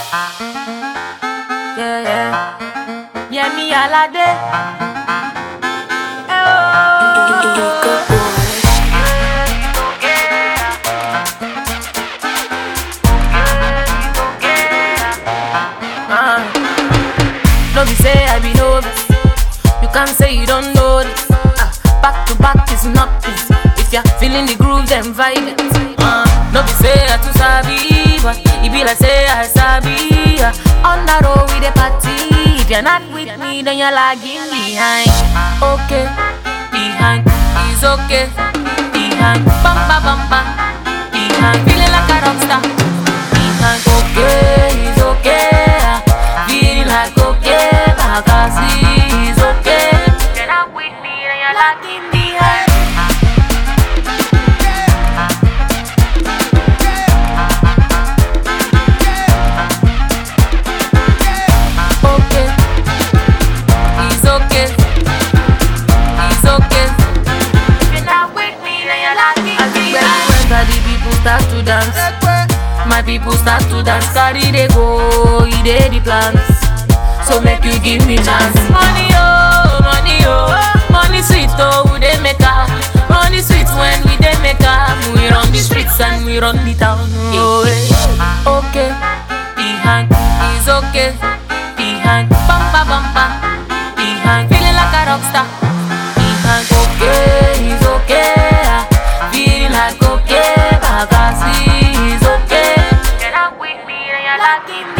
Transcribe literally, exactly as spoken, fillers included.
Yeah, yeah. Yeah, me alade. Uh, no be say I be novice. You can't say you don't know this. Uh, back to back is nothing. If you're feeling the groove, then vibe it. Uh, no be say I too sabi, but it be like say I sabi. Uh, on the road with the party. If you're not with me, then you're lagging behind. Okay, behind is okay. Behind, bamba bamba. Behind, feeling like a rock star. Behind, okay, is okay. Feeling like okay, Bagasi is okay. You're not with me, then you're lagging behind. Okay, it's okay, it's okay. If you're not with me, then you're lagging behind. When the people start to dance, my people start to dance. Carry they go, he dey the plans. So make you give me chance. Money oh, money oh, money sweet oh, we dey make am. Money sweet when we dey make am. We run the streets and we run the town. Oh, eh. Okay, behind is okay. Behind, bamba bamba. Behind, feeling like a rock star. Behind, okay, is okay. Feeling like okay, Bagasi is okay. You're not with me, then you're lacking.